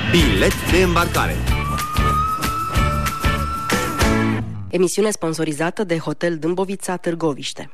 Bilet de îmbarcare. Emisiune sponsorizată de Hotel Dâmbovița Târgoviște.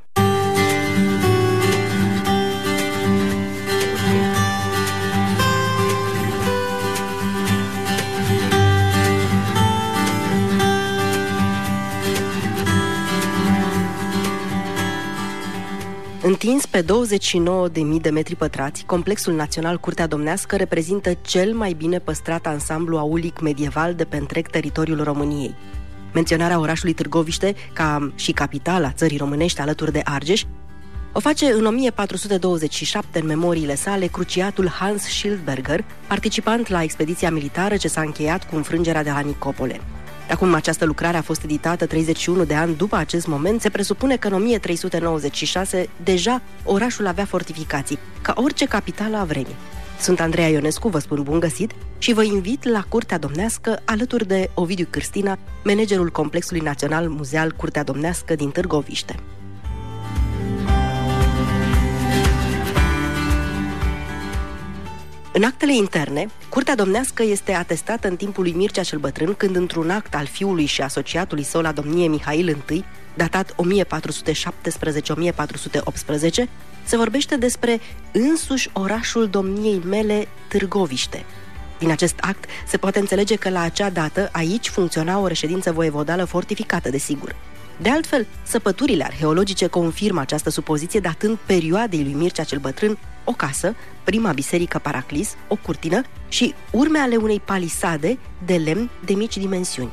Întins pe 29.000 de metri pătrați, complexul național Curtea Domnească reprezintă cel mai bine păstrat ansamblu aulic medieval de pe întreg teritoriul României. Menționarea orașului Târgoviște ca și capitala țării românești alături de Argeș o face în 1427 în memoriile sale cruciatul Hans Schildberger, participant la expediția militară ce s-a încheiat cu înfrângerea de la Nicopole. Acum această lucrare a fost editată 31 de ani după acest moment, se presupune că în 1396 deja orașul avea fortificații, ca orice capitală a vremii. Sunt Andreea Ionescu, vă spun bun găsit și vă invit la Curtea Domnească alături de Ovidiu Cârstina, managerul Complexului Național Muzeal Curtea Domnească din Târgoviște. În actele interne, Curtea Domnească este atestată în timpul lui Mircea cel Bătrân, când într-un act al fiului și a asociatului său la domnie Mihail I, datat 1417-1418, se vorbește despre însuși orașul domniei mele, Târgoviște. Din acest act se poate înțelege că la acea dată aici funcționa o reședință voievodală fortificată, desigur. De altfel, săpăturile arheologice confirmă această supoziție, datând perioadei lui Mircea cel Bătrân o casă, prima biserică Paraclis, o curtină și urme ale unei palisade de lemn de mici dimensiuni.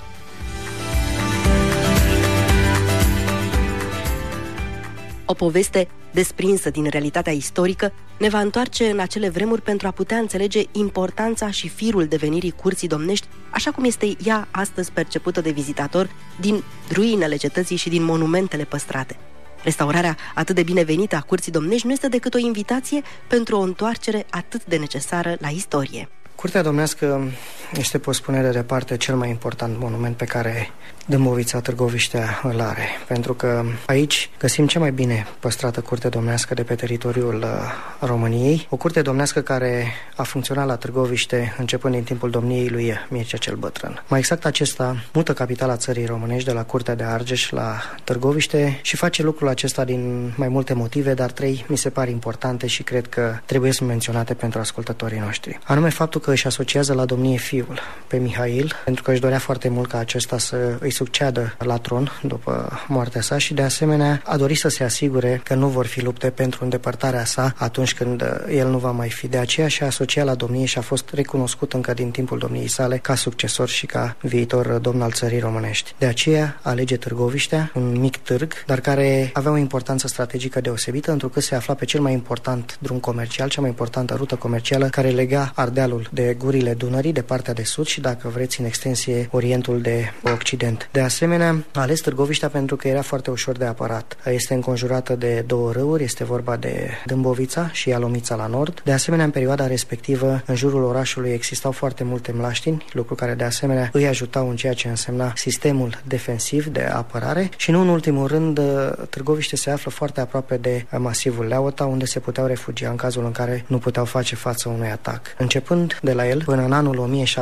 O poveste desprinsă din realitatea istorică ne va întoarce în acele vremuri pentru a putea înțelege importanța și firul devenirii curții domnești, așa cum este ea astăzi percepută de vizitator din ruinele cetății și din monumentele păstrate. Restaurarea atât de binevenită a curții domnești nu este decât o invitație pentru o întoarcere atât de necesară la istorie. Curtea Domnească este, pot spune de departe, cel mai important monument pe care Dâmbovița Târgoviștea îl are, pentru că aici găsim cea mai bine păstrată curte domnească de pe teritoriul României, o curte domnească care a funcționat la Târgoviște începând din timpul domniei lui Mircea cel Bătrân. Mai exact, acesta mută capitala țării românești de la Curtea de Argeș la Târgoviște și face lucrul acesta din mai multe motive, dar 3 mi se par importante și cred că trebuie să menționate pentru ascultătorii noștri. Anume faptul că își asociază la domnie fiul, pe Mihail, pentru că își dorea foarte mult ca acesta să îi succeadă la tron după moartea sa și de asemenea a dorit să se asigure că nu vor fi lupte pentru îndepărtarea sa atunci când el nu va mai fi. De aceea și-a asociat la domnie și a fost recunoscut încă din timpul domniei sale ca succesor și ca viitor domn al țării românești. De aceea alege Târgoviștea, un mic târg, dar care avea o importanță strategică deosebită, întrucât se afla pe cel mai important drum comercial, cea mai importantă rută comercială care lega Ardealul de gurile Dunării, de partea de sud și, dacă vreți, în extensie, Orientul de Occident. De asemenea, a ales Târgoviștea pentru că era foarte ușor de apărat. Este înconjurată de 2 râuri, este vorba de Dâmbovița și Ialomița la nord. De asemenea, în perioada respectivă, în jurul orașului existau foarte multe mlaștini, lucru care de asemenea îi ajutau în ceea ce însemna sistemul defensiv de apărare și, nu în ultimul rând, Târgoviște se află foarte aproape de masivul Leota, unde se puteau refugia în cazul în care nu puteau face față unui atac. Începând de la el până în anul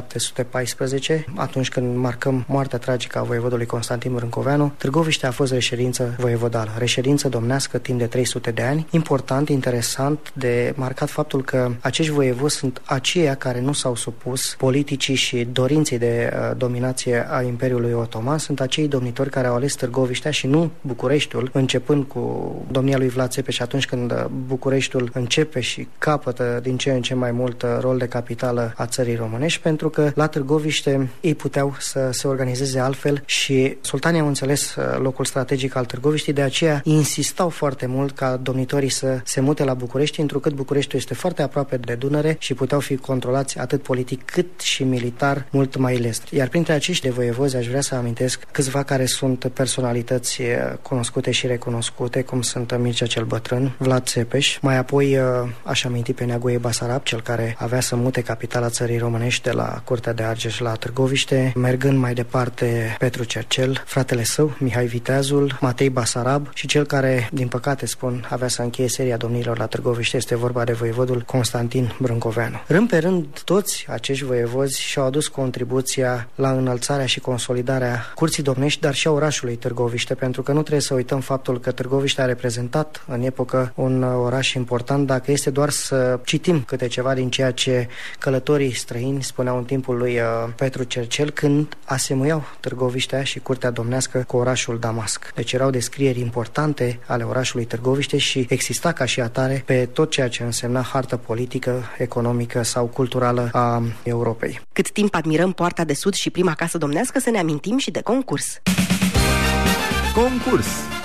1714, atunci când marcăm moartea tragică a voievodului Constantin Brâncoveanu, Târgoviștea a fost reședință voievodală, reședință domnească timp de 300 de ani. Important, interesant de marcat faptul că acești voievozi sunt aceia care nu s-au supus politicii și dorinței de dominație a Imperiului Otoman, sunt acei domnitori care au ales Târgoviștea și nu Bucureștiul, începând cu domnia lui Vlad Țepeș, atunci când Bucureștiul începe și capătă din ce în ce mai mult rol de capitală a țării românești, pentru că la Târgoviște ei puteau să se organizeze altfel și sultanii au înțeles locul strategic al Târgoviștii, de aceea insistau foarte mult ca domnitorii să se mute la București, întrucât Bucureștiul este foarte aproape de Dunăre și puteau fi controlați atât politic cât și militar mult mai lest. Iar printre acești voievozi aș vrea să amintesc câțiva care sunt personalități cunoscute și recunoscute, cum sunt Mircea cel Bătrân, Vlad Țepeș, mai apoi aș aminti pe Neagoe Basarab, cel care avea să mute capitala capitala țării românești, de la Curtea de Argeș la Târgoviște, mergând mai departe Petru Cercel, fratele său, Mihai Viteazul, Matei Basarab și cel care, din păcate spun, avea să încheie seria domnilor la Târgoviște, este vorba de voievodul Constantin Brâncoveanu. Rând pe rând, toți acești voievozi și-au adus contribuția la înălțarea și consolidarea curții domnești, dar și a orașului Târgoviște, pentru că nu trebuie să uităm faptul că Târgoviște a reprezentat în epocă un oraș important, dacă este doar să citim câte ceva din ceea ce călătorii străini spuneau în timpul lui Petru Cercel, când asemuiau Târgoviștea și curtea domnească cu orașul Damasc. Deci erau descrieri importante ale orașului Târgoviște și exista ca și atare pe tot ceea ce însemna hartă politică, economică sau culturală a Europei. Cât timp admirăm Poarta de Sud și prima casă domnească, să ne amintim și de concurs. Concurs.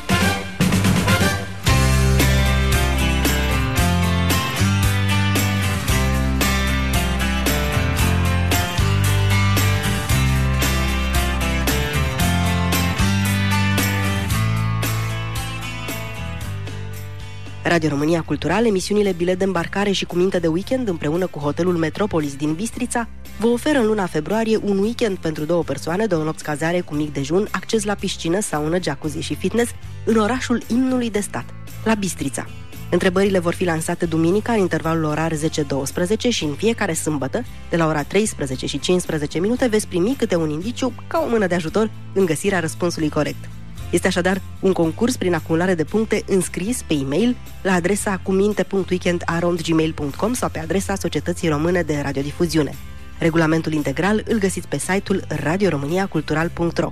Radio România Cultural, emisiunile Bilet de îmbarcare și Cuminte de weekend împreună cu hotelul Metropolis din Bistrița vă oferă în luna februarie un weekend pentru 2 persoane, 2 nopți cazare cu mic dejun, acces la piscină, saună, jacuzzi și fitness în orașul imnului de stat, la Bistrița. Întrebările vor fi lansate duminica în intervalul orar 10-12 și în fiecare sâmbătă, de la ora 13 și 15 minute, veți primi câte un indiciu ca o mână de ajutor în găsirea răspunsului corect. Este așadar un concurs prin acumulare de puncte înscris pe e-mail la adresa cuminte.weekend@gmail.com sau pe adresa Societății Române de Radiodifuziune. Regulamentul integral îl găsiți pe site-ul radioromaniacultural.ro.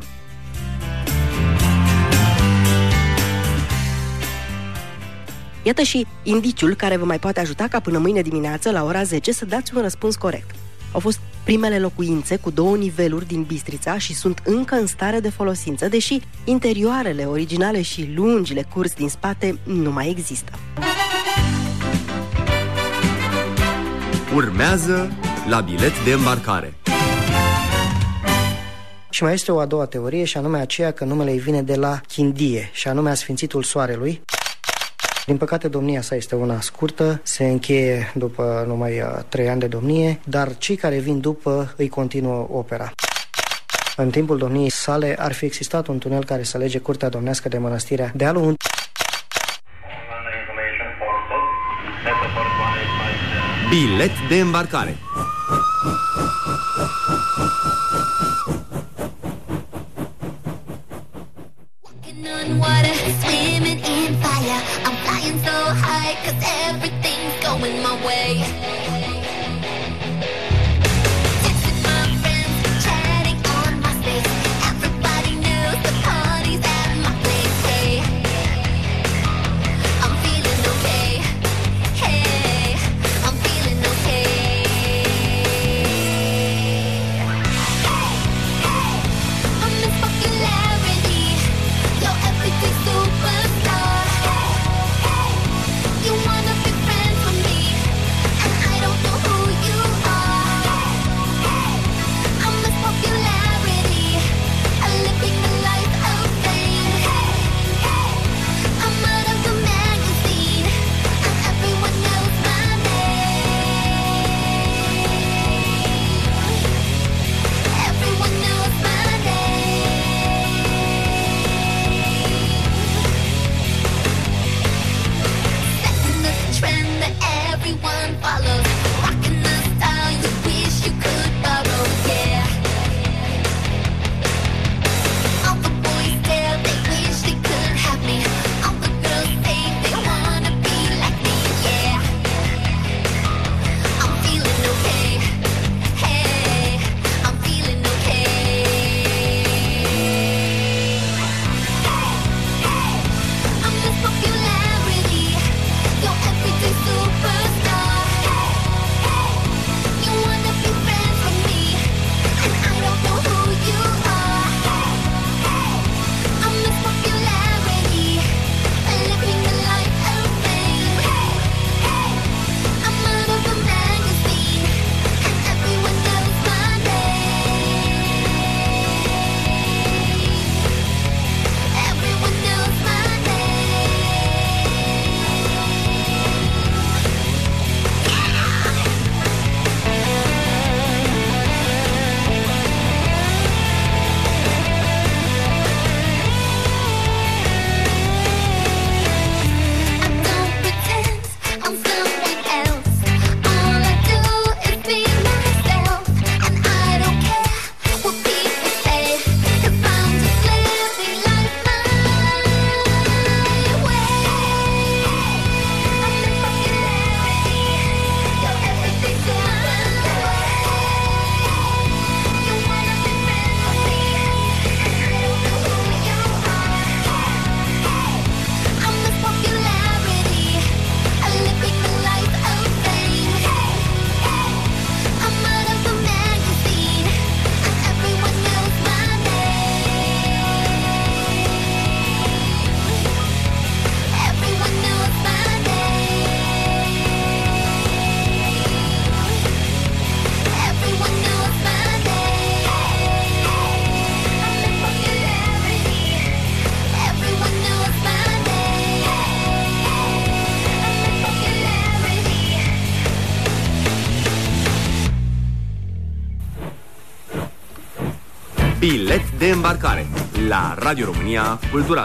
Iată și indiciul care vă mai poate ajuta ca până mâine dimineață la ora 10 să dați un răspuns corect. Au fost primele locuințe cu 2 niveluri din Bistrița și sunt încă în stare de folosință, deși interioarele originale și lungile curți din spate nu mai există. Urmează la Bilet de îmbarcare. Și mai este o a doua teorie, și anume aceea că numele îi vine de la Chindie, și anume a Sfințitul Soarelui. Din păcate, domnia sa este una scurtă, se încheie după numai 3 ani de domnie, dar cei care vin după îi continuă opera. În timpul domniei sale ar fi existat un tunel care să lege curtea domnească de mănăstirea Dealul. Bilet de îmbarcare. You wanna be friends with me, and I don't Bilet de îmbarcare la Radio România Cultural.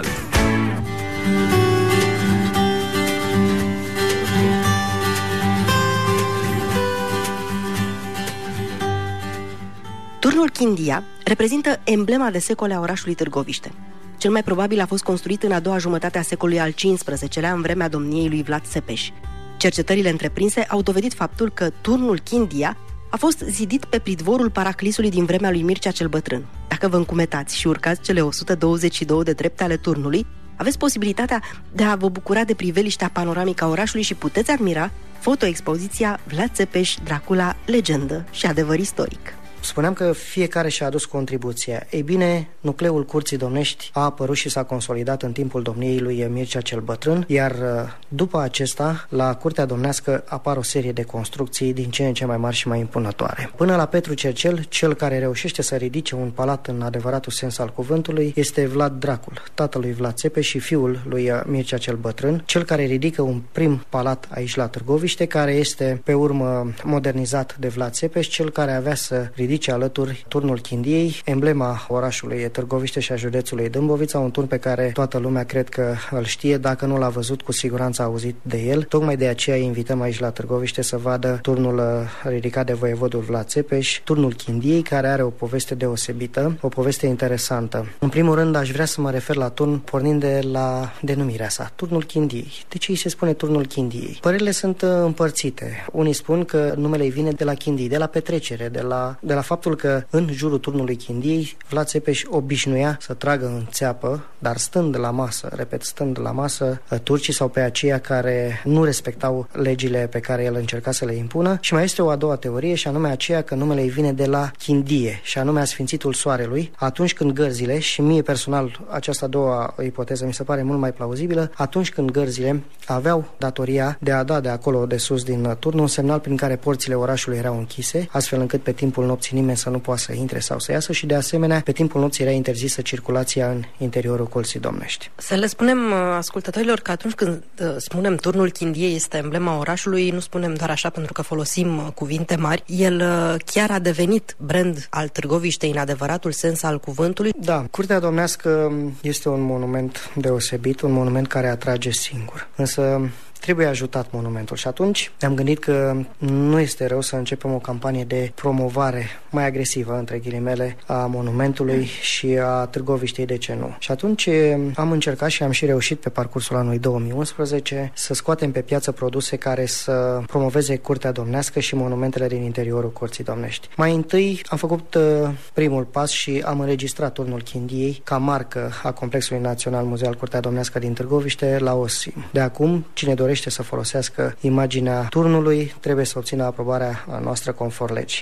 Turnul Chindia reprezintă emblema de secole a orașului Târgoviște. Cel mai probabil a fost construit în a doua jumătate a secolului al XV-lea, în vremea domniei lui Vlad Țepeș. Cercetările întreprinse au dovedit faptul că turnul Chindia a fost zidit pe pridvorul Paraclisului din vremea lui Mircea cel Bătrân. Dacă vă încumetați și urcați cele 122 de trepte ale turnului, aveți posibilitatea de a vă bucura de priveliștea panoramică a orașului și puteți admira fotoexpoziția Vlad Țepeș, Dracula, legendă și adevăr istoric. Spuneam că fiecare și-a adus contribuția. Ei bine, nucleul curții domnești a apărut și s-a consolidat în timpul domniei lui Mircea cel Bătrân, iar după acesta, la curtea domnească apar o serie de construcții din ce în ce mai mari și mai impunătoare. Până la Petru Cercel, cel care reușește să ridice un palat în adevăratul sens al cuvântului este Vlad Dracul, tatălui Vlad Țepeș și fiul lui Mircea cel Bătrân, cel care ridică un prim palat aici la Târgoviște, care este pe urmă modernizat de Vlad Țepeș, cel care avea să ridice alături turnul Chindiei, emblema orașului Târgoviște și a județului Dâmbovița, un turn pe care toată lumea cred că îl știe, dacă nu l-a văzut, cu siguranță a auzit de el. Tocmai de aceea invităm aici la Târgoviște să vadă turnul ridicat de voievodul Vlad Țepeș, turnul Chindiei, care are o poveste deosebită, o poveste interesantă. În primul rând, aș vrea să mă refer la turn pornind de la denumirea sa, turnul Chindiei. De ce îi se spune turnul Chindiei? Părerile sunt împărțite. Unii spun că numele îi vine de la Chindii, de la petrecere, de la faptul că în jurul turnului Chindiei Vlad Țepeș obișnuia să tragă în țeapă, dar stând la masă, repet, stând la masă, turcii sau pe aceia care nu respectau legile pe care el încerca să le impună. Și mai este o a doua teorie, și anume aceea că numele îi vine de la Chindie, și anume a Sfințitul Soarelui, atunci când gărzile, și mie personal această a doua ipoteză mi se pare mult mai plauzibilă, atunci când gărzile aveau datoria de a da de acolo de sus din turn un semnal prin care porțile orașului erau închise, astfel încât pe timpul nopții nimeni să nu poată să intre sau să iasă, și de asemenea pe timpul nopții era interzisă circulația în interiorul colții domnești. Să le spunem ascultătorilor că atunci când spunem turnul Chindiei este emblema orașului, nu spunem doar așa pentru că folosim cuvinte mari. El chiar a devenit brand al Târgoviștei în adevăratul sens al cuvântului. Da, curtea domnească este un monument deosebit, un monument care atrage singur. Însă trebuie ajutat monumentul și atunci ne-am gândit că nu este rău să începem o campanie de promovare mai agresivă, între ghilimele, a monumentului și a Târgoviștei, de ce nu. Și atunci am încercat și am și reușit pe parcursul anului 2011 să scoatem pe piață produse care să promoveze curtea domnească și monumentele din interiorul curții domnești. Mai întâi am făcut primul pas și am înregistrat turnul Chindiei ca marcă a Complexului Național Muzeal Curtea Domnească din Târgoviște la OSIM. De acum, cine dorește să folosească imaginea turnului trebuie să obțină aprobarea noastră conform legii.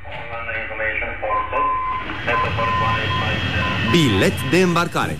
Bilet de îmbarcare.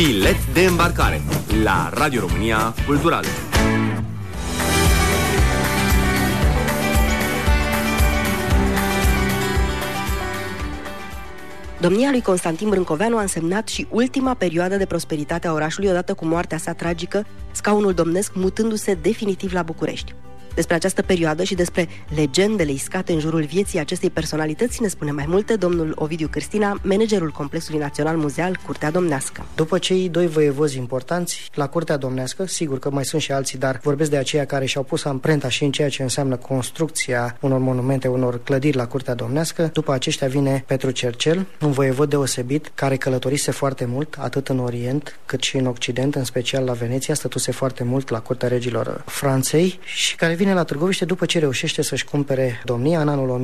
Bilet de îmbarcare la Radio România Cultural. Domnia lui Constantin Brâncoveanu a însemnat și ultima perioadă de prosperitate a orașului, odată cu moartea sa tragică, scaunul domnesc mutându-se definitiv la București. Despre această perioadă și despre legendele iscate în jurul vieții acestei personalități ne spune mai multe domnul Ovidiu Cârstina, managerul Complexului Național Muzeal Curtea Domnească. După cei doi voievozi importanți la Curtea Domnească, sigur că mai sunt și alții, dar vorbesc de aceia care și-au pus amprenta și în ceea ce înseamnă construcția unor monumente, unor clădiri la Curtea Domnească. După aceștia vine Petru Cercel, un voievod deosebit, care călătorise foarte mult, atât în Orient cât și în Occident, în special la Veneția, stătuse foarte mult la Curtea Regilor Franței și care vine la Târgoviște după ce reușește să-și cumpere domnia în anul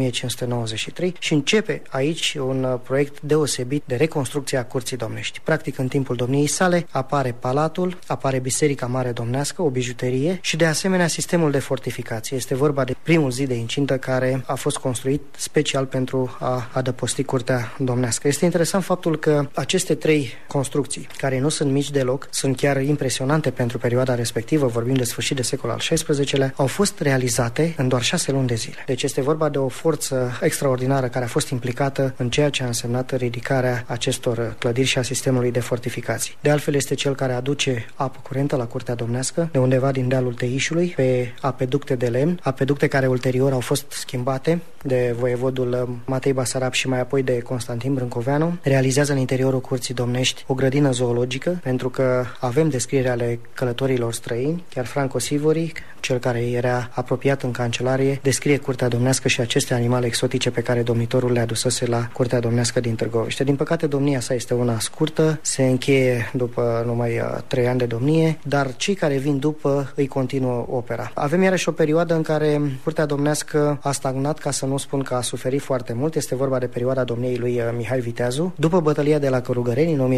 1593 și începe aici un proiect deosebit de reconstrucție a Curții Domnești. Practic, în timpul domniei sale apare palatul, apare Biserica Mare Domnească, o bijuterie și de asemenea sistemul de fortificație. Este vorba de primul zid de incintă care a fost construit special pentru a adăposti Curtea Domnească. Este interesant faptul că aceste trei construcții, care nu sunt mici deloc, sunt chiar impresionante pentru perioada respectivă, vorbim de sfârșit de secol al XVI-lea, au fost realizate în doar 6 luni de zile. Deci este vorba de o forță extraordinară care a fost implicată în ceea ce a însemnat ridicarea acestor clădiri și a sistemului de fortificații. De altfel este cel care aduce apă curentă la Curtea Domnească de undeva din dealul Teișului pe apeducte de lemn, apeducte care ulterior au fost schimbate de voievodul Matei Basarab și mai apoi de Constantin Brâncoveanu. Realizează în interiorul Curții Domnești o grădină zoologică, pentru că avem descrieri ale călătorilor străini, chiar Franco Sivori, cel care era apropiat în cancelarie, descrie Curtea Domnească și aceste animale exotice pe care domnitorul le adusese la Curtea Domnească din Târgoviște. Din păcate, domnia sa este una scurtă, se încheie după numai 3 ani de domnie, dar cei care vin după îi continuă opera. Avem iarăși o perioadă în care Curtea Domnească a stagnat, ca să nu spun că a suferit foarte mult. Este vorba de perioada domniei lui Mihai Viteazu. După bătălia de la Cărugăreni, în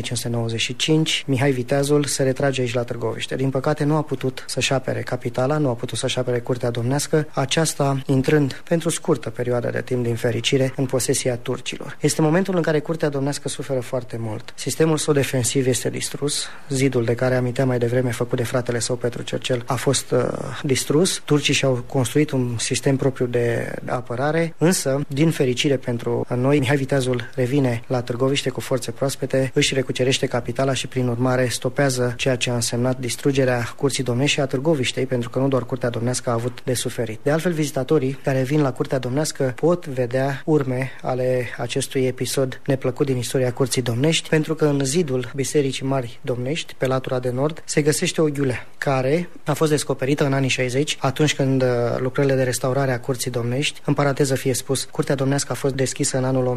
1595, Mihai Viteazul se retrage aici la Târgoviște. Din păcate, nu a putut să-și apere capitala, nu a putut să-și apere Curtea Domnească, aceasta intrând pentru scurtă perioadă de timp, din fericire, în posesia turcilor. Este momentul în care Curtea Domnească suferă foarte mult. Sistemul său defensiv este distrus, zidul de care aminteam mai devreme, făcut de fratele său Petru Cercel, a fost distrus. Turcii și-au construit un sistem propriu de apărare, însă, din fericire pentru noi, Mihai Viteazul revine la Târgoviște cu forțe proaspete, își recucerește capitala și, prin urmare, stopează ceea ce a însemnat distrugerea Curții Domnești și a Târgoviștei, pentru că nu doar Curtea Domnească a avut de suferit. De altfel, vizitatorii care vin la Curtea Domnească pot vedea urme ale acestui episod neplăcut din istoria Curții Domnești, pentru că în zidul Bisericii Mari Domnești, pe latura de nord, se găsește o ghiulea care a fost descoperită în anii 60, atunci când lucrările de restaurare a Curții Domnești, în paranteză fie spus, Curtea Domnească a fost deschisă în anul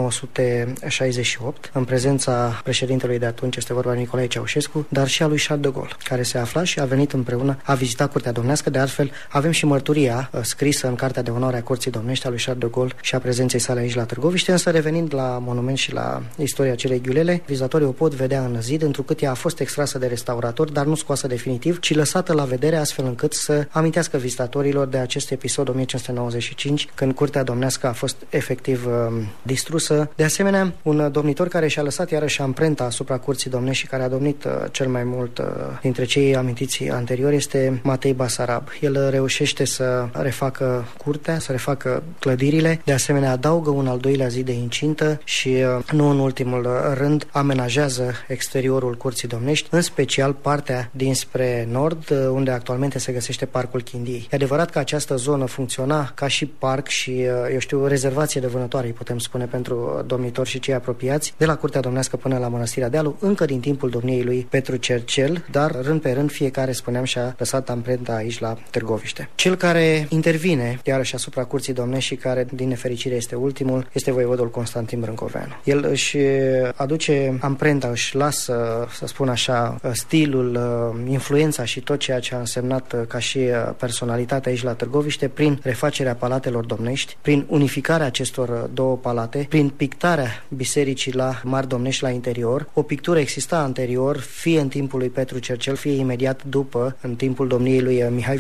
1968, în prezența președintelui de atunci, este vorba de Nicolae Ceaușescu, dar și a lui Charles de Gaulle, care se afla și a venit împreună, a vizitat Curtea Domnească. De altfel, avem și mărturia scrisă în Cartea de Onoare a Curții Domnești a lui Charles de Gaulle și a prezenței sale aici la Târgoviște, însă revenind la monument și la istoria acelei ghiulele, vizitatorii o pot vedea în zid, întrucât ea a fost extrasă de restauratori, dar nu scoasă definitiv, ci lăsată la vedere, astfel încât să amintească vizitatorilor de acest episod 1595, când Curtea Domnească a fost efectiv distrusă. De asemenea, un domnitor care și-a lăsat iarăși amprenta asupra Curții Domnești și care a domnit cel mai mult dintre cei amintiți anterior este Matei Basarab. El reușește să refacă curtea, să refacă clădirile, de asemenea adaugă un al doilea zid de incintă și, nu în ultimul rând, amenajează exteriorul Curții Domnești, în special partea dinspre nord, unde actualmente se găsește Parcul Chindiei. E adevărat că această zonă funcționa ca și parc și, rezervație de vânătoare, putem spune, pentru domnitori și cei apropiați, de la Curtea Domnească până la Mănăstirea Dealu, încă din timpul domniei lui Petru Cercel, dar rând pe rând fiecare, spuneam, și-a lăsat amprenta aici la Târgoviște. Cel care intervine iarăși asupra Curții Domnești și care, din nefericire, este ultimul, este voievodul Constantin Brâncoveanu. El își aduce amprenta, își lasă, să spun așa, stilul, influența și tot ceea ce a însemnat ca și personalitate aici la Târgoviște prin refacerea palatelor domnești, prin unificarea acestor două palate, prin pictarea bisericii la Mari Domnești la interior. O pictură exista anterior, fie în timpul lui Petru Cercel, fie imediat după, în timpul domniei lui Mihai Viteazu.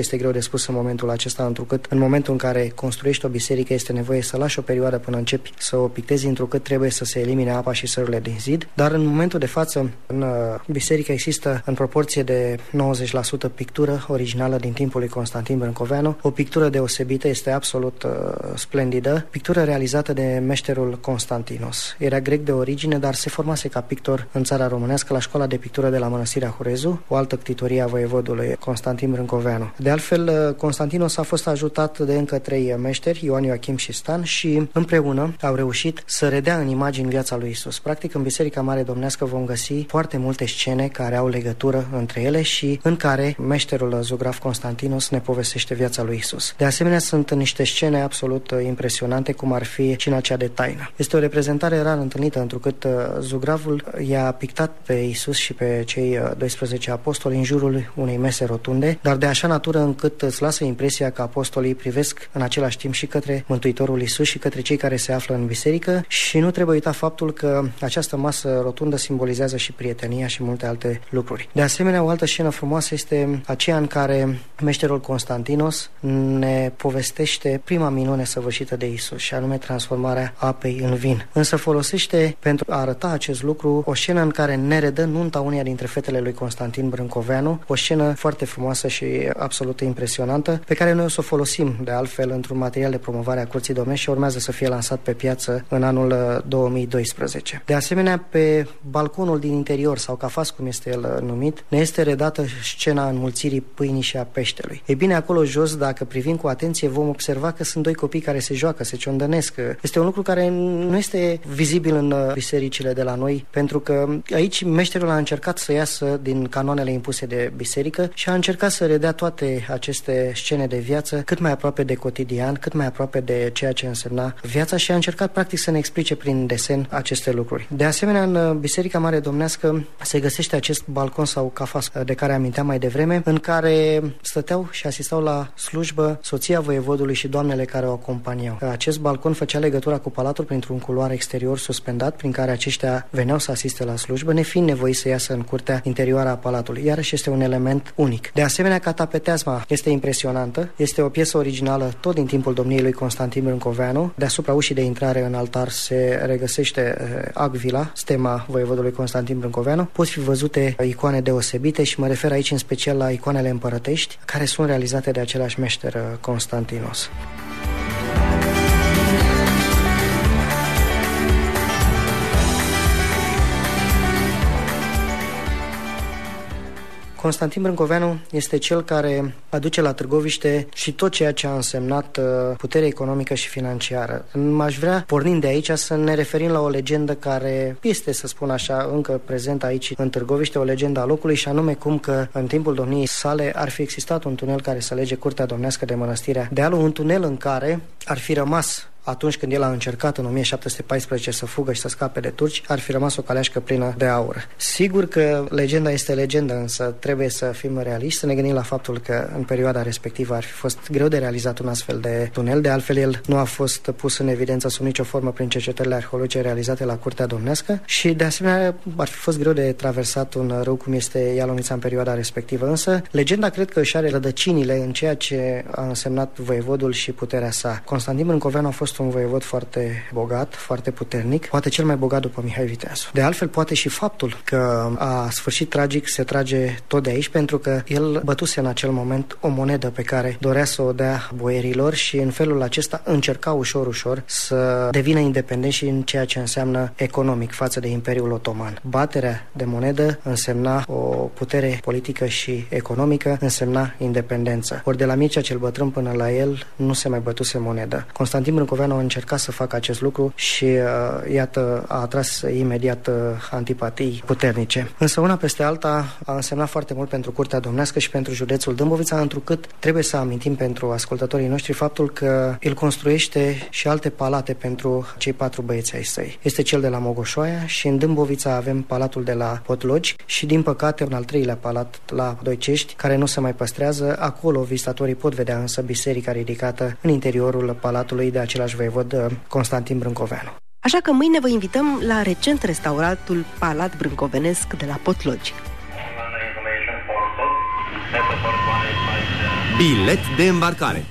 este greu de spus în momentul acesta, întrucât în momentul în care construiești o biserică este nevoie să lași o perioadă până începi să o pictezi, întrucât trebuie să se elimine apa și sărurile din zid. Dar în momentul de față, în biserică există în proporție de 90% pictură originală din timpul lui Constantin Brâncoveanu. O pictură deosebită, este absolut splendidă. Pictură realizată de meșterul Constantinos. Era grec de origine, dar se formase ca pictor în țara românească la școala de pictură de la Mănăstirea Hurezu, o altă ctitorie a voievodului Constantin Brâncoveanu. De altfel, Constantinos a fost ajutat de încă 3 meșteri, Ioan, Ioachim și Stan, și împreună au reușit să redea în imagini viața lui Isus. Practic, în Biserica Mare Domnească vom găsi foarte multe scene care au legătură între ele și în care meșterul zugraf Constantinos ne povestește viața lui Isus. De asemenea, sunt niște scene absolut impresionante, cum ar fi cina cea de taină. Este o reprezentare rar întâlnită, întrucât zugravul i-a pictat pe Isus și pe cei 12 apostoli în jurul unei mese rotunde, dar de așa natură încât îți lasă impresia că apostolii privesc în același timp și către Mântuitorul Isus și către cei care se află în biserică. Și nu trebuie uita faptul că această masă rotundă simbolizează și prietenia și multe alte lucruri. De asemenea, o altă scenă frumoasă este aceea în care meșterul Constantinos ne povestește prima minune săvârșită de Isus, și anume transformarea apei în vin. Însă folosește pentru a arăta acest lucru o scenă în care ne redă nunta uneia dintre fetele lui Constantin Brâncoveanu, o scenă foarte frumoasă și absolut impresionantă, pe care noi o să o folosim de altfel într-un material de promovare a Curții Domnești și urmează să fie lansat pe piață în anul 2012. De asemenea, pe balconul din interior, sau cafas cum este el numit, ne este redată scena înmulțirii pâinii și a peștelui. Ei bine, acolo jos, dacă privim cu atenție, vom observa că sunt 2 copii care se joacă, se ciondănesc. Este un lucru care nu este vizibil în bisericile de la noi, pentru că aici meșterul a încercat să iasă din canoanele impuse de biserică și a încercat să redea toate aceste scene de viață cât mai aproape de cotidian, cât mai aproape de ceea ce însemna viața, și a încercat practic să ne explice prin desen aceste lucruri. De asemenea, în Biserica Mare Domnească se găsește acest balcon sau cafas de care aminteam mai devreme, în care stăteau și asistau la slujbă soția voievodului și doamnele care o acompaniau. Acest balcon făcea legătura cu palatul printr-un culoar exterior suspendat, prin care aceștia veneau să asiste la slujbă, nefiind nevoiți să iasă în curtea interioară a palatului. Iarăși este un element unic. De asemenea, catapeteazma este impresionantă. Este o piesă originală tot din timpul domniei lui Constantin Brâncoveanu. Deasupra ușii de intrare în altar se regăsește Agvila, stema voievodului Constantin Brâncoveanu. Pot fi văzute icoane deosebite și mă refer aici în special la icoanele împărătești, care sunt realizate de același meșter Constantinos. Constantin Brâncoveanu este cel care aduce la Târgoviște și tot ceea ce a însemnat putere economică și financiară. M-aș vrea, pornind de aici, să ne referim la o legendă care este, să spun așa, încă prezentă aici în Târgoviște, o legendă a locului, și anume cum că în timpul domniei sale ar fi existat un tunel care să lege curtea domnească de Mănăstirea Dealu, un tunel în care ar fi rămas, atunci când el a încercat în 1714 să fugă și să scape de turci, ar fi rămas o caleașcă plină de aur. Sigur că legenda este legendă, însă trebuie să fim realiști, să ne gândim la faptul că în perioada respectivă ar fi fost greu de realizat un astfel de tunel. De altfel, el nu a fost pus în evidență sub nicio formă prin cercetările arheologice realizate la Curtea Domnească și, de asemenea, ar fi fost greu de traversat un râu cum este Ialonița în perioada respectivă. Însă, legenda cred că își are rădăcinile în ceea ce a însemnat voievodul și puterea sa. Constantin Brâncoveanu a fost un voievod foarte bogat, foarte puternic, poate cel mai bogat după Mihai Viteazu. De altfel, poate și faptul că a sfârșit tragic se trage tot de aici, pentru că el bătuse în acel moment o monedă pe care dorea să o dea boierilor și în felul acesta încerca ușor să devină independent și în ceea ce înseamnă economic față de Imperiul Otoman. Baterea de monedă însemna o putere politică și economică, însemna independență. Ori de la Mircea cel Bătrân până la el nu se mai bătuse monedă. Constantin Brâncoveanu a încercat să facă acest lucru și iată, a atras imediat antipatii puternice. Însă una peste alta a însemnat foarte mult pentru Curtea Domnească și pentru județul Dâmbovița, întrucât trebuie să amintim pentru ascultătorii noștri faptul că el construiește și alte palate pentru cei 4 băieți ai săi. Este cel de la Mogoșoaia și în Dâmbovița avem palatul de la Potlogi și, din păcate, un al 3-lea palat la Doicești, care nu se mai păstrează. Acolo vizitatorii pot vedea însă biserica ridicată în interiorul palatului de același voievod Constantin Brâncoveanu. Așa că mâine vă invităm la recent restauratul Palat Brâncovenesc de la Potlogi. Bilet de îmbarcare.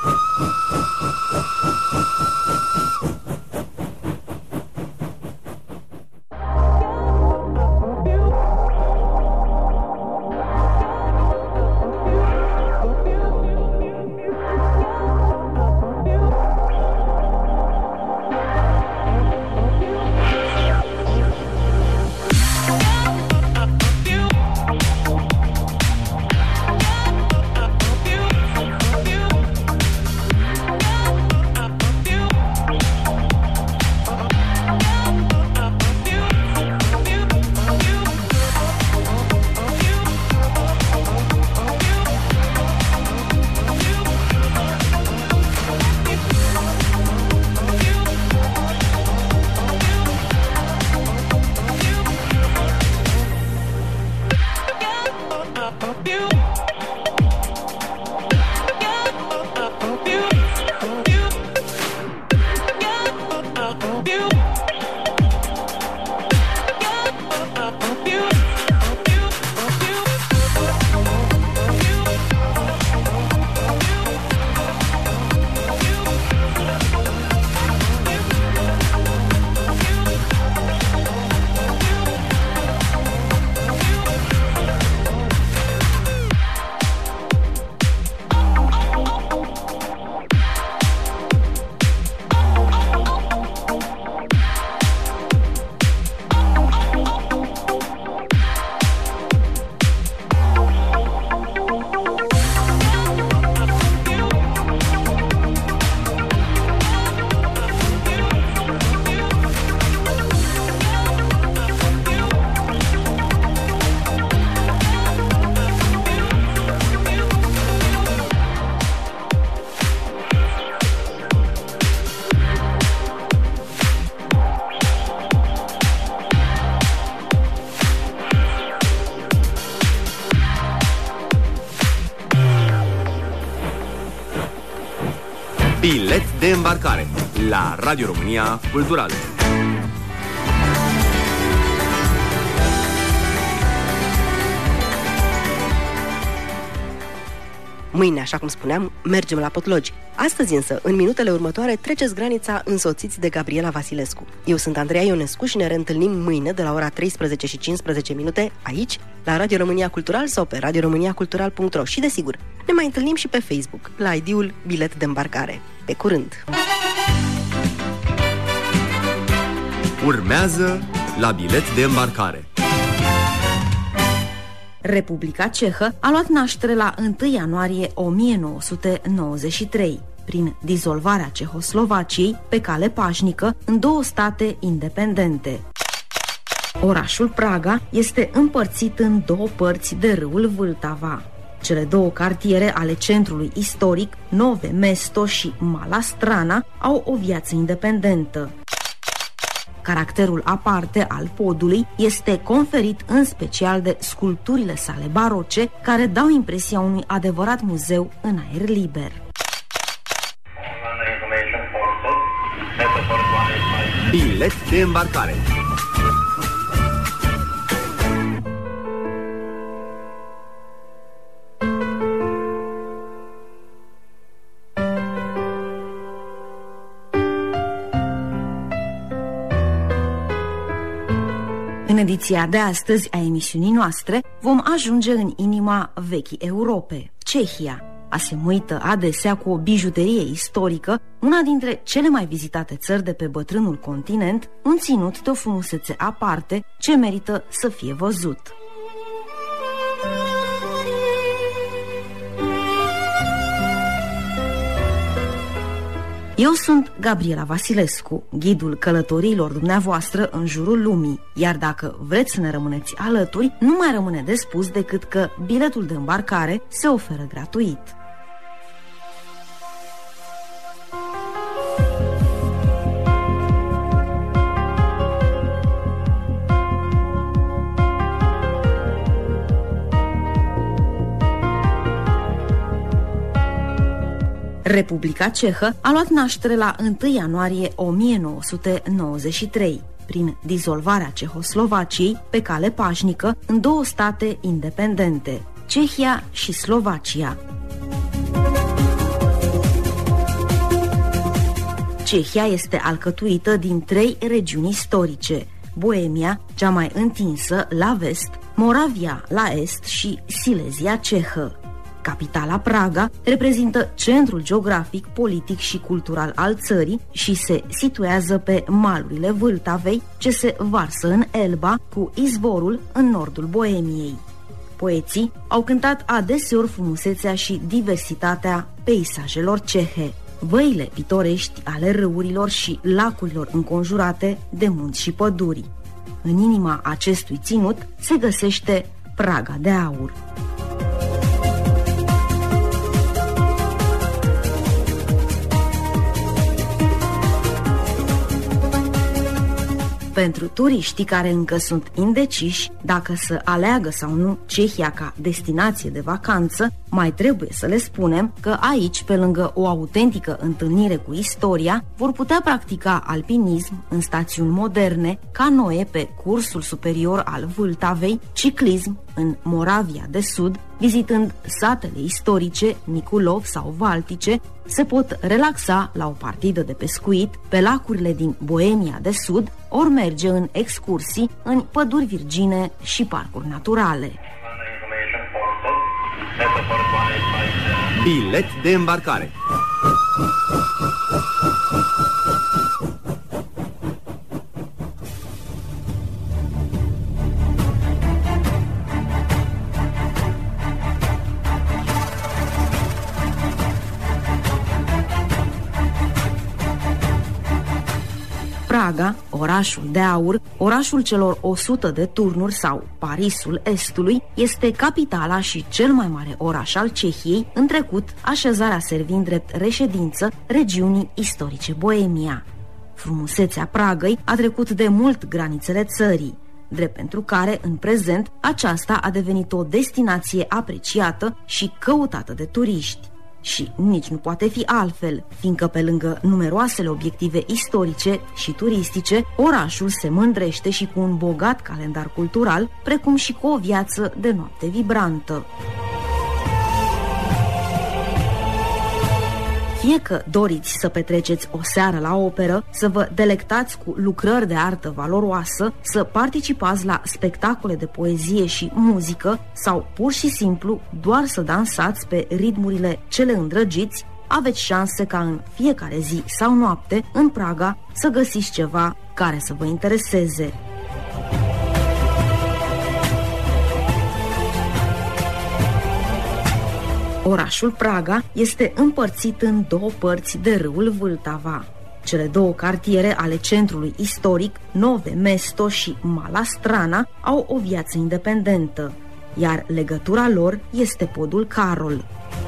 Bilet de îmbarcare la Radio România Cultural. Mâine, așa cum spuneam, mergem la Potlogi. Astăzi însă, în minutele următoare, treceți granița însoțiți de Gabriela Vasilescu. Eu sunt Andreea Ionescu și ne reîntâlnim mâine de la ora 13:15 aici, la Radio România Cultural sau pe radioromaniacultural.ro și, desigur, ne mai întâlnim și pe Facebook, la ID-ul Bilet de îmbarcare. Pe curând! Urmează la Bilet de îmbarcare. Republica Cehă a luat naștere la 1 ianuarie 1993, prin dizolvarea Cehoslovaciei pe cale pașnică în două state independente. Orașul Praga este împărțit în două părți de râul Vltava. Cele două cartiere ale centrului istoric, Nove Mesto și Mala Strana, au o viață independentă. Caracterul aparte al podului este conferit în special de sculpturile sale baroce, care dau impresia unui adevărat muzeu în aer liber. Bilet de îmbarcare. În ediția de astăzi a emisiunii noastre vom ajunge în inima vechii Europe, Cehia, asemuită adesea cu o bijuterie istorică, una dintre cele mai vizitate țări de pe bătrânul continent, un ținut de o frumusețe aparte ce merită să fie văzut. Eu sunt Gabriela Vasilescu, ghidul călătoriilor dumneavoastră în jurul lumii, iar dacă vreți să ne rămâneți alături, nu mai rămâne de spus decât că biletul de îmbarcare se oferă gratuit. Republica Cehă a luat naștere la 1 ianuarie 1993, prin dizolvarea Cehoslovaciei pe cale pașnică în două state independente, Cehia și Slovacia. Cehia este alcătuită din 3 regiuni istorice: Boemia, cea mai întinsă, la vest, Moravia, la est și Silezia cehă. Capitala Praga reprezintă centrul geografic, politic și cultural al țării și se situează pe malurile Vâltavei, ce se varsă în Elba, cu izvorul în nordul Boemiei. Poeții au cântat adeseori frumusețea și diversitatea peisajelor cehe, văile pitorești ale râurilor și lacurilor înconjurate de munți și păduri. În inima acestui ținut se găsește Praga de Aur. Pentru turiștii care încă sunt indeciși dacă să aleagă sau nu Cehia ca destinație de vacanță, mai trebuie să le spunem că aici, pe lângă o autentică întâlnire cu istoria, vor putea practica alpinism în stațiuni moderne, canoe pe cursul superior al Vâltavei, ciclism în Moravia de Sud, vizitând satele istorice, Niculov sau Valtice, se pot relaxa la o partidă de pescuit pe lacurile din Boemia de Sud, ori merge în excursii în păduri virgine și parcuri naturale. Bilet de îmbarcare. Praga, orașul de aur, orașul celor 100 de turnuri sau Parisul Estului, este capitala și cel mai mare oraș al Cehiei, în trecut așezarea servind drept reședință regiunii istorice Boemia. Frumusețea Pragăi a trecut de mult granițele țării, drept pentru care, în prezent, aceasta a devenit o destinație apreciată și căutată de turiști. Și nici nu poate fi altfel, fiindcă pe lângă numeroasele obiective istorice și turistice, orașul se mândrește și cu un bogat calendar cultural, precum și cu o viață de noapte vibrantă. Fie că doriți să petreceți o seară la operă, să vă delectați cu lucrări de artă valoroasă, să participați la spectacole de poezie și muzică sau pur și simplu doar să dansați pe ritmurile cele îndrăgiți, aveți șanse ca în fiecare zi sau noapte în Praga să găsiți ceva care să vă intereseze. Orașul Praga este împărțit în 2 părți de râul Vâltava. Cele 2 cartiere ale centrului istoric, Nove Mesto și Mala Strana, au o viață independentă, iar legătura lor este podul Carol.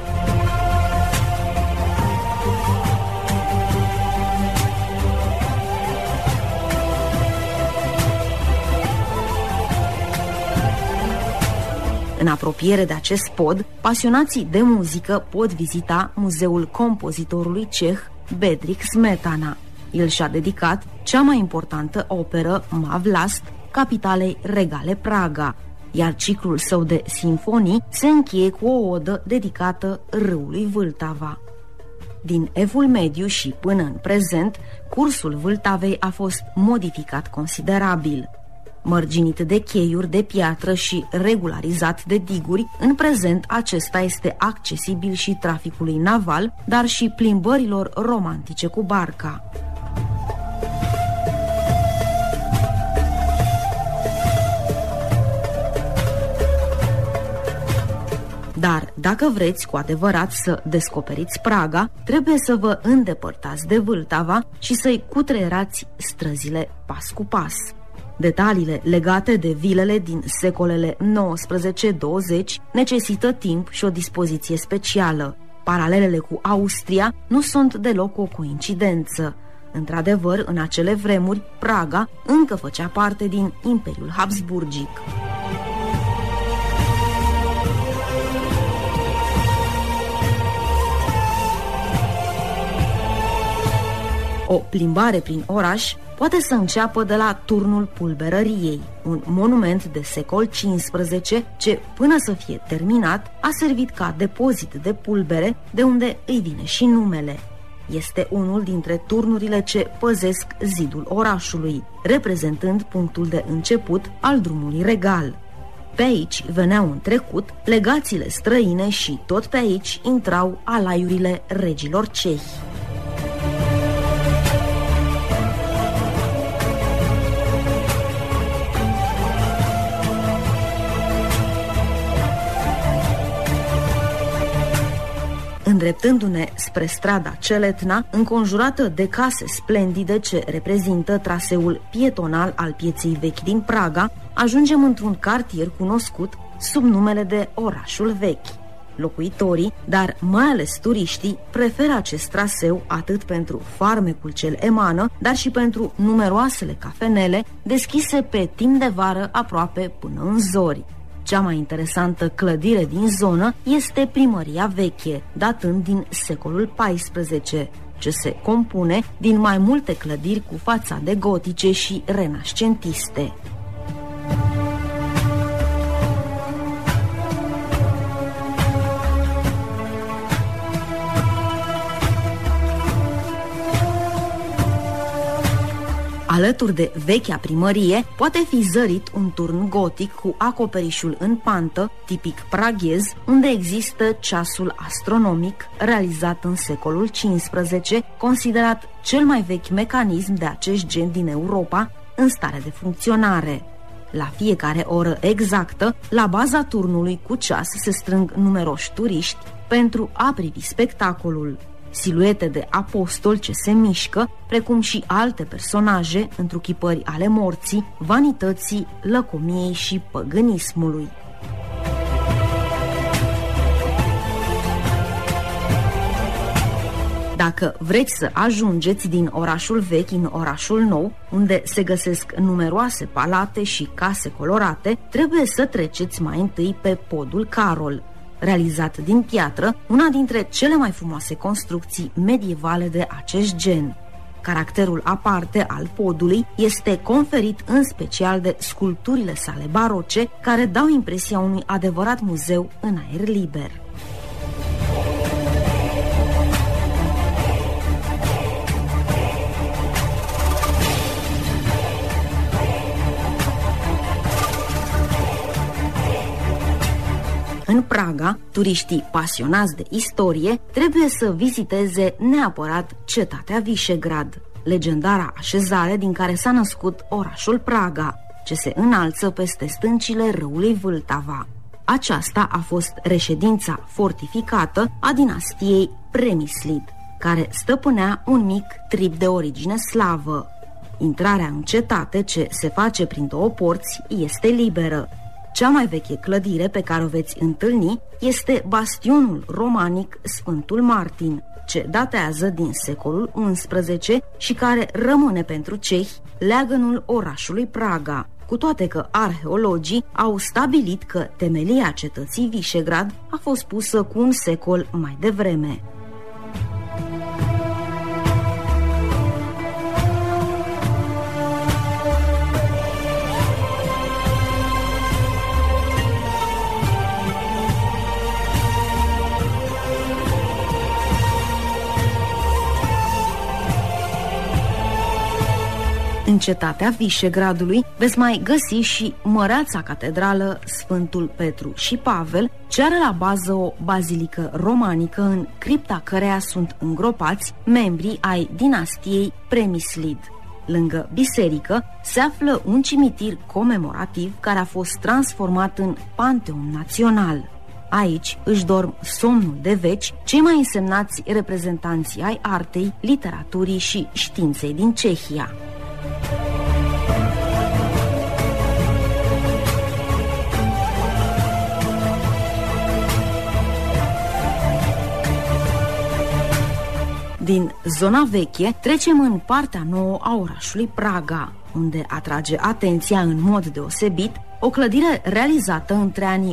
În apropiere de acest pod, pasionații de muzică pot vizita muzeul compozitorului ceh Bedřich Smetana. El și-a dedicat cea mai importantă operă, Má vlast, capitalei regale Praga, iar ciclul său de simfonii se încheie cu o odă dedicată râului Vâltava. Din Evul Mediu și până în prezent, cursul Vâltavei a fost modificat considerabil. Mărginit de cheiuri de piatră și regularizat de diguri, în prezent acesta este accesibil și traficului naval, dar și plimbărilor romantice cu barca. Dar dacă vreți cu adevărat să descoperiți Praga, trebuie să vă îndepărtați de Vâltava și să-i cutreierați străzile pas cu pas. Detaliile legate de vilele din secolele 19-20 necesită timp și o dispoziție specială. Paralelele cu Austria nu sunt deloc o coincidență. Într-adevăr, în acele vremuri, Praga încă făcea parte din Imperiul Habsburgic. O plimbare prin oraș poate să înceapă de la Turnul Pulberăriei, un monument de secol XV ce, până să fie terminat, a servit ca depozit de pulbere, de unde îi vine și numele. este unul dintre turnurile ce păzesc zidul orașului, reprezentând punctul de început al drumului regal. Pe aici veneau în trecut legațiile străine și tot pe aici intrau alaiurile regilor cehi. Îndreptându-ne spre strada Celetna, înconjurată de case splendide ce reprezintă traseul pietonal al pieței vechi din Praga, ajungem într-un cartier cunoscut sub numele de Orașul Vechi. Locuitorii, dar mai ales turiștii, preferă acest traseu atât pentru farmecul ce îl emană, dar și pentru numeroasele cafenele deschise pe timp de vară aproape până în zori. Cea mai interesantă clădire din zonă este Primăria Veche, datând din secolul XIV, ce se compune din mai multe clădiri cu fațade gotice și renascentiste. Alături de vechea primărie poate fi zărit un turn gotic cu acoperișul în pantă, tipic praghez, unde există ceasul astronomic, realizat în secolul XV, considerat cel mai vechi mecanism de acest gen din Europa, în stare de funcționare. La fiecare oră exactă, la baza turnului cu ceas se strâng numeroși turiști pentru a privi spectacolul. Siluete de apostoli ce se mișcă, precum și alte personaje, întruchipări ale morții, vanității, lăcomiei și păgânismului. Dacă vreți să ajungeți din orașul vechi în orașul nou, unde se găsesc numeroase palate și case colorate, trebuie să treceți mai întâi pe podul Carol, realizat din piatră, una dintre cele mai frumoase construcții medievale de acest gen. Caracterul aparte al podului este conferit în special de sculpturile sale baroce, care dau impresia unui adevărat muzeu în aer liber. În Praga, turiștii pasionați de istorie trebuie să viziteze neapărat cetatea Visegrad, legendara așezare din care s-a născut orașul Praga, ce se înalță peste stâncile râului Vltava. Aceasta a fost reședința fortificată a dinastiei Premislid, care stăpânea un mic trib de origine slavă. Intrarea în cetate, ce se face prin două porți, este liberă. Cea mai veche clădire pe care o veți întâlni este bastionul romanic Sfântul Martin, ce datează din secolul XI și care rămâne pentru cehi leagănul orașului Praga, cu toate că arheologii au stabilit că temelia cetății Visegrad a fost pusă cu un secol mai devreme. În cetatea Visegradului veți mai găsi și măreața catedrală Sfântul Petru și Pavel, ce are la bază o bazilică romanică în cripta căreia sunt îngropați membrii ai dinastiei Premislid. Lângă biserică se află un cimitir comemorativ care a fost transformat în Panteon Național. Aici își dorm somnul de veci cei mai însemnați reprezentanți ai artei, literaturii și științei din Cehia. Din zona veche trecem în partea nouă a orașului Praga, unde atrage atenția în mod deosebit o clădire realizată între anii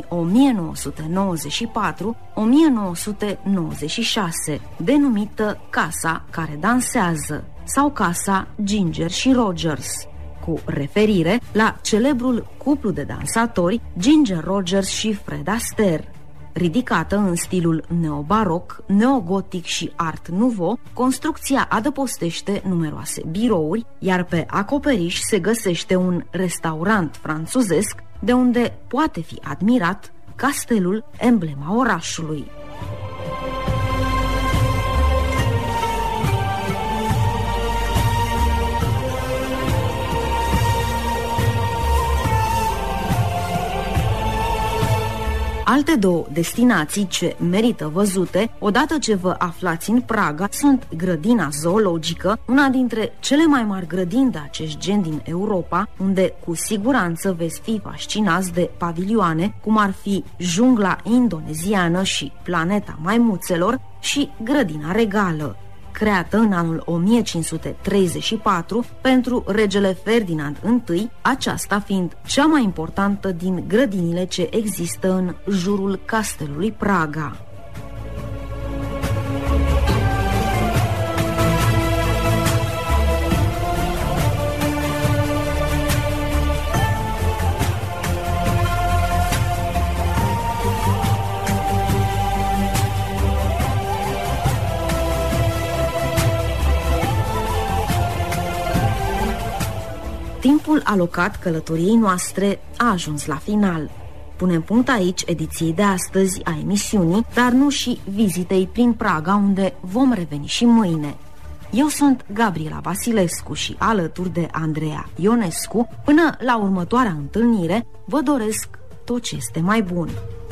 1994-1996, denumită Casa care dansează sau Casa Ginger și Rogers, cu referire la celebrul cuplu de dansatori Ginger Rogers și Fred Astaire. Ridicată în stilul neobaroc, neogotic și art nouveau, construcția adăpostește numeroase birouri, iar pe acoperiș se găsește un restaurant franțuzesc, de unde poate fi admirat castelul, emblema orașului. Alte două destinații ce merită văzute, odată ce vă aflați în Praga, sunt grădina zoologică, una dintre cele mai mari grădini de acest gen din Europa, unde cu siguranță veți fi fascinați de pavilioane, cum ar fi jungla indoneziană și planeta maimuțelor și grădina regală. Creată în anul 1534 pentru regele Ferdinand I, aceasta fiind cea mai importantă din grădinile ce există în jurul castelului Praga. Timpul alocat călătoriei noastre a ajuns la final. Punem punct aici ediției de astăzi a emisiunii, dar nu și vizitei prin Praga, unde vom reveni și mâine. Eu sunt Gabriela Vasilescu și alături de Andreea Ionescu, până la următoarea întâlnire, vă doresc tot ce este mai bun.